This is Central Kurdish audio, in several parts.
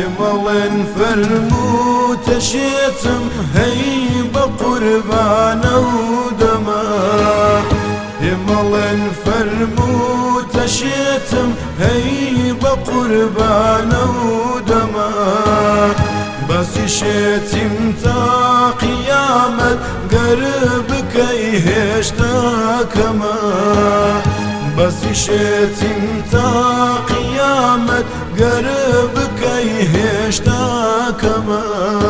مەڵێن فەرمووتەشێتم هەی بە قوربانە و دەما مەڵێن فەرمووتەشێتم هەی بە قوربانە و دەما بەسی شێتیم تا قیامەت گەر بکەی هێشتا کەمە بەسی شێتیم تا قیامەت گەر بکەی هێشتا کەمە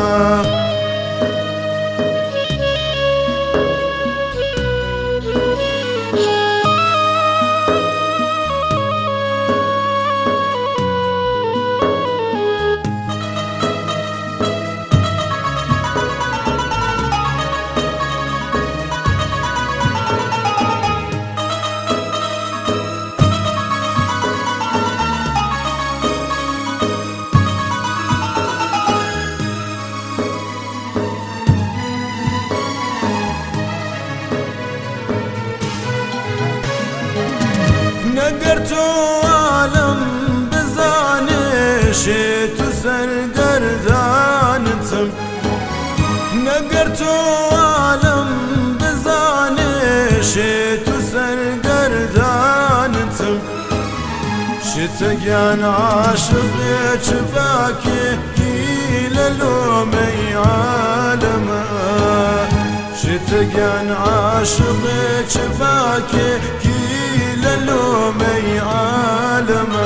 نەگەر تۆ عالەم بزانێ شێت و سەرگەردانتم نەگەر تۆ عالەم بزانێ شێت و سەرگەردانتم شتەگیان عاشقێک باکێکی لە لۆمەی عالەمە شتەگیان عاشقێک باکێکی للومي عالما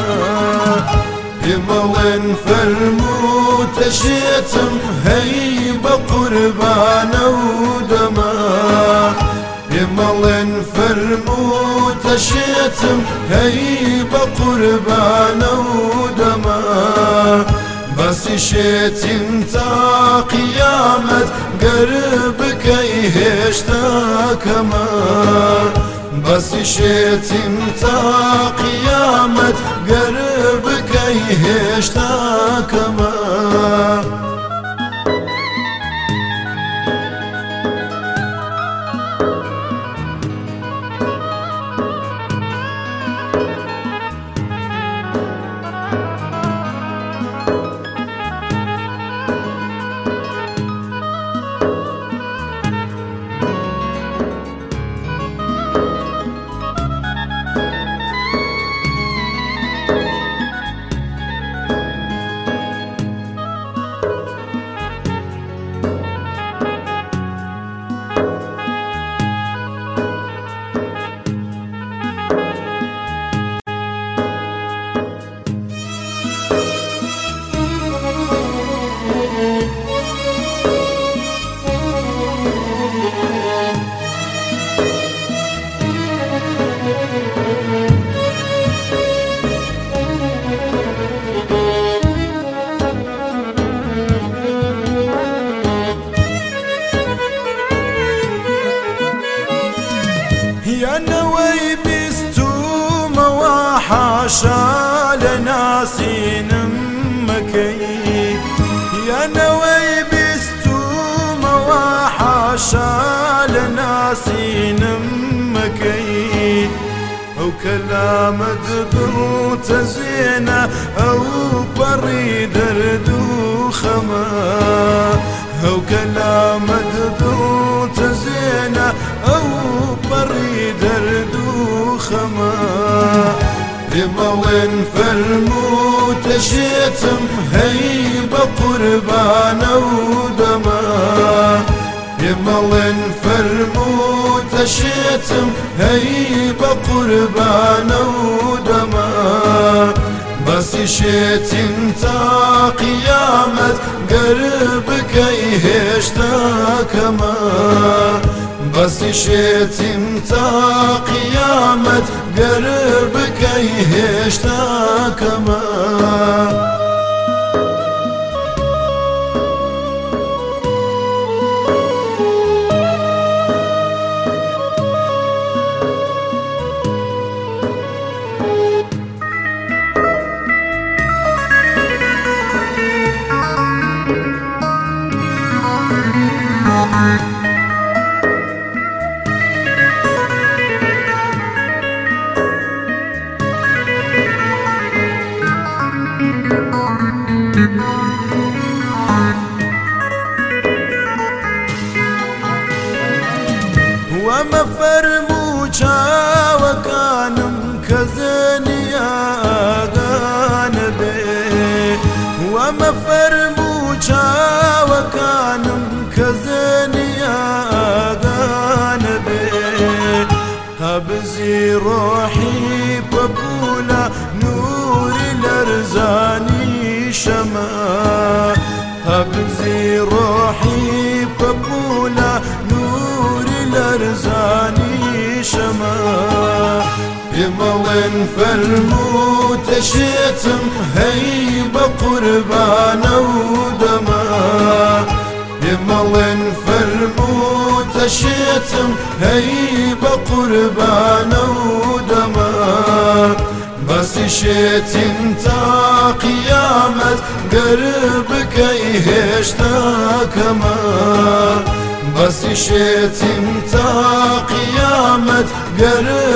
مەڵێن فەرمووتەشێتم هەی بە قوربانە و دەما مەڵێن فەرمووتەشێتم هەی بە قوربانە و دەما بەسی شێتیم تا قیامەت گەر بکەی هێشتا کەمە بەسی شێتیم تا قیامەت گەر بکەی هێشتا کەمە یانەوەی بیستومەوە حاشا لە ناسینم مەکەی یانەوەی بیستومەوە حاشا لە ناسینم مەکەی ئەو کەلامەت دڵتەزێنە ئەو پەڕی دەرد و خەمە ئەو کەلامەت دڵتەزێنە ئەو پەڕی دەرد و خەمە مەڵێن فەرمووتەشێتم هەی بە قوربانە و دەما مەڵێن فەرمووتەشێتم هەی بە قوربانە و دەما بەسی شێتیم تا قیامەت گەر بکەی هێشتا کەمە بەسی شێتیم تا قیامەت گەر بکەی هێشتا کەمە Thank you. وما فرمو چاوەکانم کە زەنیاگان بێ وما فرمو چاوەکانم کە زەنیاگان بێ هەبزی ڕۆحی پەپوولە نوری لەرزانی شەمە هەبزی ڕۆحی پەپوولە نوری لەرزانی شەمە پێمەڵێن فەرمووتەشێتم هەی بە قوربانە و دەمە پێمەڵێن فەرمووتەشێتم هەی بە قوربانە و دەمە بەسی شێتین تا قیامەت گەر بکەی هێشتا کەمە بەسی شێتین تا قیامەت گەر